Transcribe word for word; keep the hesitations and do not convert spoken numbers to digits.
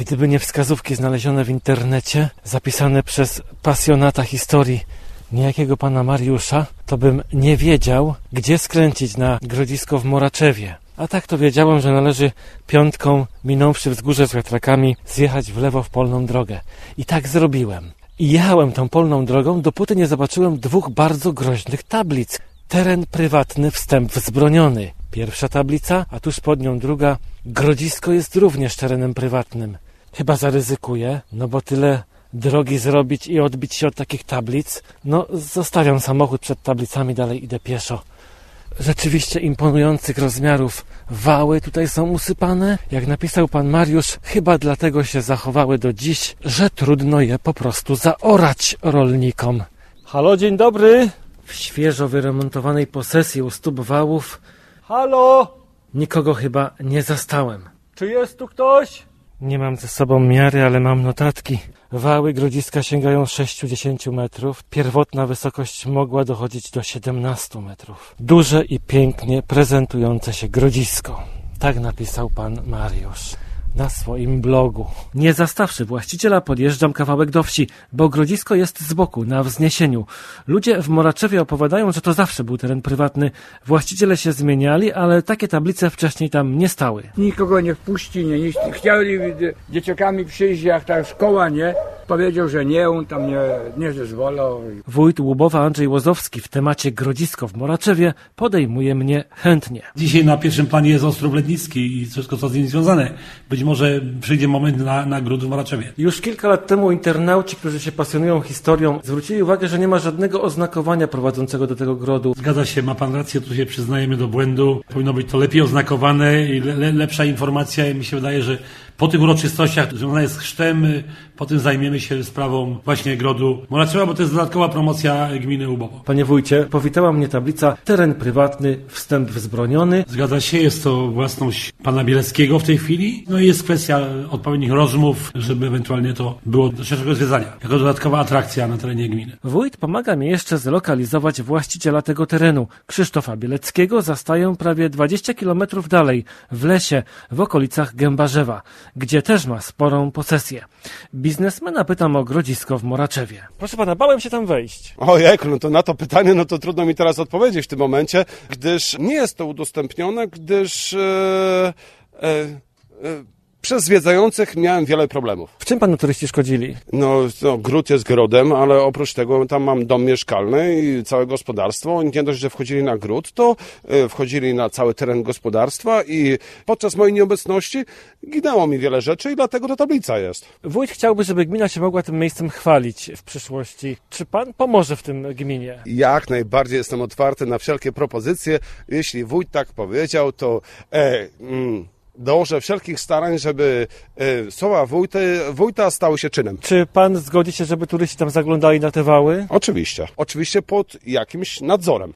Gdyby nie wskazówki znalezione w internecie, zapisane przez pasjonata historii niejakiego pana Mariusza, to bym nie wiedział, gdzie skręcić na Grodzisko w Moraczewie. A tak to wiedziałem, że należy piątką, minąwszy wzgórze z wiatrakami, zjechać w lewo w polną drogę. I tak zrobiłem. I jechałem tą polną drogą, dopóty nie zobaczyłem dwóch bardzo groźnych tablic. Teren prywatny, wstęp wzbroniony. Pierwsza tablica, a tuż pod nią druga. Grodzisko jest również terenem prywatnym. Chyba zaryzykuję, no bo tyle drogi zrobić i odbić się od takich tablic. No, zostawiam samochód przed tablicami, dalej idę pieszo. Rzeczywiście imponujących rozmiarów wały tutaj są usypane. Jak napisał pan Mariusz, chyba dlatego się zachowały do dziś, że trudno je po prostu zaorać rolnikom. Halo, dzień dobry. W świeżo wyremontowanej posesji u stóp wałów Halo! nikogo chyba nie zastałem. Czy jest tu ktoś? Nie mam ze sobą miary, ale mam notatki. Wały Grodziska sięgają sześć do dziesięciu metrów. Pierwotna wysokość mogła dochodzić do siedemnastu metrów. Duże i pięknie prezentujące się Grodzisko. Tak napisał pan Mariusz na swoim blogu. Nie zastawszy właściciela, podjeżdżam kawałek do wsi, bo Grodzisko jest z boku, na wzniesieniu. Ludzie w Moraczewie opowiadają, że to zawsze był teren prywatny. Właściciele się zmieniali, ale takie tablice wcześniej tam nie stały. Nikogo nie wpuści, nie, nie chcieli dzieciakami przyjść, jak ta szkoła, nie? Powiedział, że nie, on tam nie, nie zezwolał. Wójt Łubowa Andrzej Łozowski w temacie Grodzisko w Moraczewie podejmuje mnie chętnie. Dzisiaj na pierwszym planie jest Ostrów Lednicki i wszystko, co z nim związane. Być może przyjdzie moment na, na gród w Moraczewie. Już kilka lat temu internauci, którzy się pasjonują historią, zwrócili uwagę, że nie ma żadnego oznakowania prowadzącego do tego grodu. Zgadza się, ma pan rację, tu się przyznajemy do błędu. Powinno być to lepiej oznakowane i le, lepsza informacja. I mi się wydaje, że po tych uroczystościach związane z chrztem, potem zajmiemy się sprawą właśnie grodu Moraczewa, bo to jest dodatkowa promocja gminy Łubowo. Panie wójcie, powitała mnie tablica teren prywatny, wstęp wzbroniony. Zgadza się, jest to własność pana Bieleckiego w tej chwili. No i jest kwestia odpowiednich rozmów, żeby ewentualnie to było do szerszego zwiedzania, jako dodatkowa atrakcja na terenie gminy. Wójt pomaga mi jeszcze zlokalizować właściciela tego terenu. Krzysztofa Bieleckiego zastaję prawie dwadzieścia kilometrów dalej, w lesie, w okolicach Gębarzewa, gdzie też ma sporą posesję. Biznesmena pytam o Grodzisko w Moraczewie. Proszę pana, bałem się tam wejść. Ojejku, no to na to pytanie, no to trudno mi teraz odpowiedzieć w tym momencie, gdyż nie jest to udostępnione, gdyż e, e, e, przez zwiedzających miałem wiele problemów. W czym panu turyści szkodzili? No, no, gród jest grodem, ale oprócz tego tam mam dom mieszkalny i całe gospodarstwo. Nie dość, że wchodzili na gród, to e, wchodzili na cały teren gospodarstwa i podczas mojej nieobecności ginęło mi wiele rzeczy i dlatego ta tablica jest. Wójt chciałby, żeby gmina się mogła tym miejscem chwalić w przyszłości. Czy pan pomoże w tym gminie? Jak najbardziej jestem otwarty na wszelkie propozycje. Jeśli wójt tak powiedział, to e, mm, dołożę wszelkich starań, żeby e, słowa wójta, wójta stały się czynem. Czy pan zgodzi się, żeby turyści tam zaglądali na te wały? Oczywiście. Oczywiście pod jakimś nadzorem.